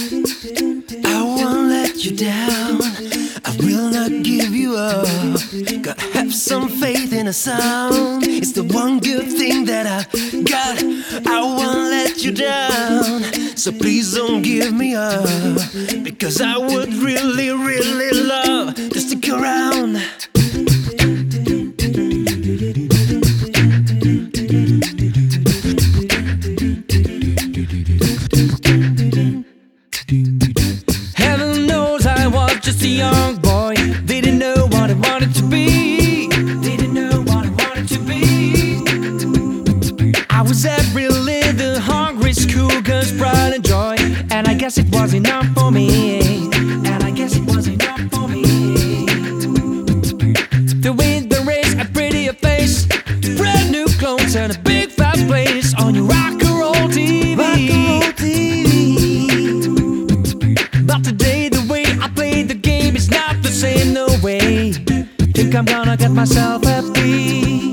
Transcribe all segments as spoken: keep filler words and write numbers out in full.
I won't let you down, I will not give you up. Gotta have some faith in the sound, it's the one good thing that I got. I won't let you down, so please don't give me up, because I would really, really love to stick around. Heaven knows I was just a young boy, didn't know what I wanted to be, didn't know what I wanted to be. I was every little hungry schoolgirl's pride and joy, and I guess it was enough for me, and I guess it was enough for me. To win the race, a prettier face, brand new clothes and a big fast place on your rock and roll T V. But today the way I play the game is not the same, no way. Think I'm gonna get myself happy.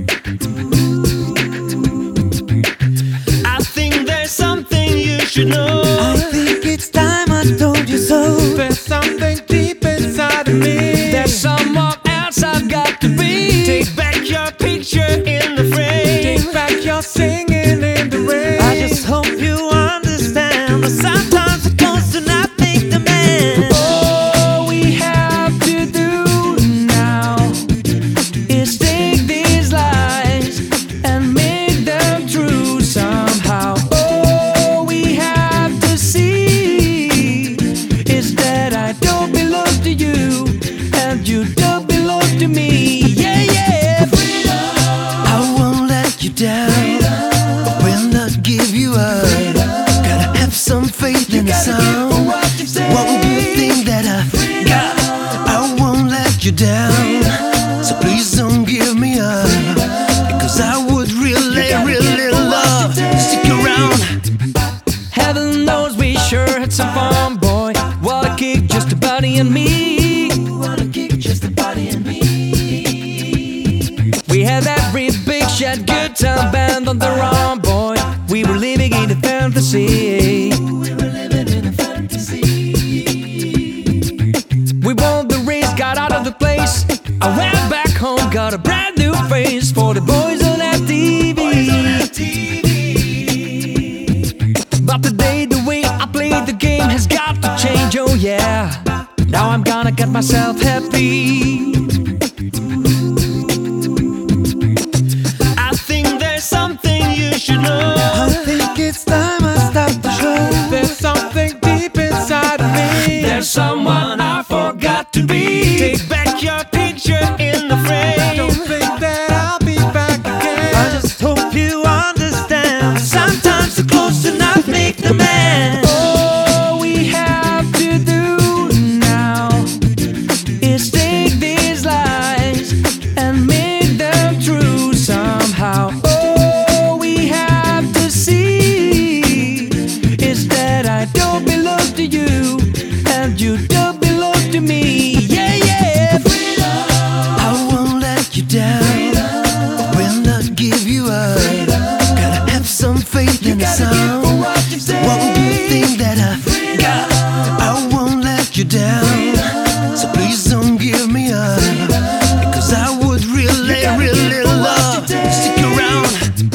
I think there's something you should know. I think it's time I told you so. There's something deep inside of me, there's someone else I've got to be. Take back your picture in the frame, Take back your singing in the rain. I just hope you understand that sometimes it goes to not make the man. All we have to do now is take these lies and make them true somehow. All we have to see is that I don't belong to you and you don't belong to me. Yeah, yeah. I won't let you down, I will not give you up. Gotta have some faith in the sound, one good thing that I got. I won't let you down, so please don't give me up, because I would really, really love to stick around. Heaven knows we sure had some fun, boy. What a kick, just a buddy and me. What a kick, just a body and me. We had every big shot, good time band on the run, boy. We were living in a fantasy. We were living in a fantasy. We won the race, got out of the place. I went back home, got a brand new face for the boys on that T V. But today the way I play the game has got to change, oh yeah. Now I'm gonna get myself happy. I think there's something you should know. I think it's time I stop the show. There's something deep inside of me, There's someone I forgot to be. Take back your picture in the frame. don't think that I'll be back again. I just hope you understand. Sometimes the close to not make the man. All we have to do now is take these lies and make them true somehow. All we have to see is that I don't belong to you and you don't belong to me. Yeah, yeah. I won't let you down, I will not give you up. Gotta have some faith in the sound, one good thing that I got. I won't let you down, so please don't give me up, because I would really, really love to stick around.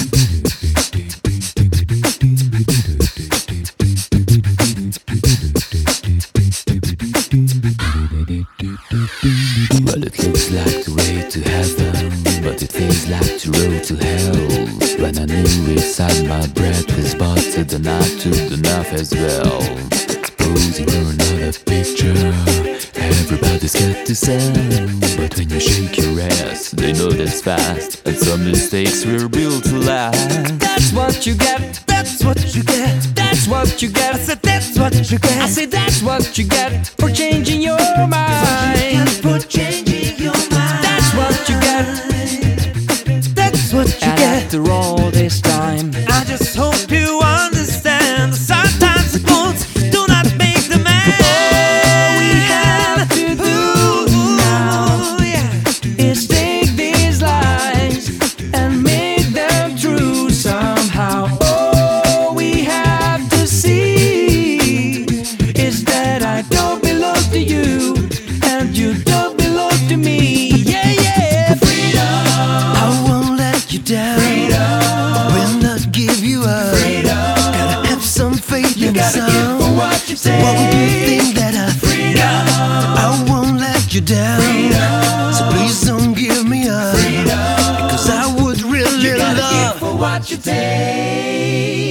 Well, it looks like the way to heaven, but it feels like the road to hell. When I knew inside my breath was busted and I took enough as well. Posing for another picture, everybody's got the sound. But when you shake your ass, they know that's fast, and some mistakes were built to last. That's what you get, That's what you get. that's what you get. I said that's what you get. I say that's what you get for changing your mind. For changing your mind. That's what you get. That's what you And get. after all this time, I just hope you understand. Sometimes the clothes do not make the man. all we have to do now Ooh, yeah. is take these lies and make them true somehow. All we have to see what you So one good thing that I got, I won't let you down. So please don't give me up, because I would really love for what you take.